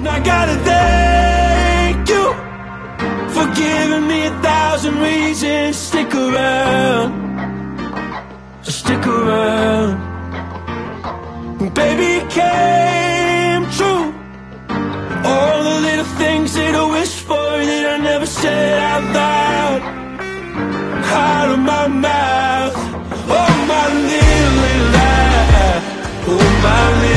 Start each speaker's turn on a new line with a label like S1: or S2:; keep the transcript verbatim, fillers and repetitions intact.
S1: I gotta thank you for giving me a thousand reasons. Stick around, stick around. Baby, it came true. All the little things that I wish for that I never said out loud, out of my mouth. Oh, my little, little lie. Oh, my little